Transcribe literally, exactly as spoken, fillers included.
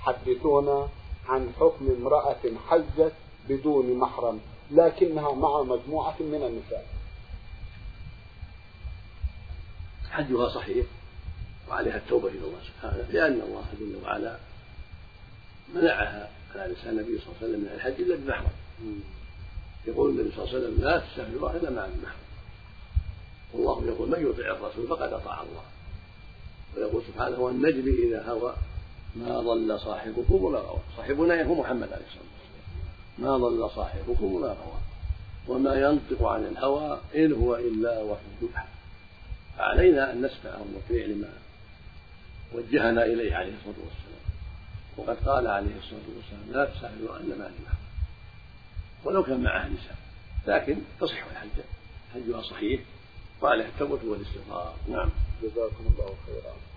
حدثونا عن حكم امرأة حجت بدون محرم لكنها مع مجموعة من النساء. حجها صحيح وعليها التوبة إلى الله سبحانه، لأن الله جل وعلا منعها على لسان النبي صلى الله عليه وسلم من الحج إلا بمحرم. يقول النبي صلى الله عليه وسلم لا تسافروا إلا مع المحرم، والله يقول من يطع الرسول فقد أطاع الله، ويقول سبحانه والنجم إذا هوى ما ضل صاحبكم وما غوى. صاحبنا هو محمد عليه الصلاة والسلام، ما ضل صاحبكم وما غوى وما ينطق عن الهوى إن هو إلا وحي يوحى. فعلينا أن نسمع ونطيع لما وجهنا إليه عليه الصلاة والسلام، وقد قال عليه الصلاة والسلام لا تسافروا إلا مع المحرم ولو كان معه نساء، لكن تصح الحجة، حجها صحيح وعليه التوبة والاستغفار. نعم. جزاكم الله خيرا.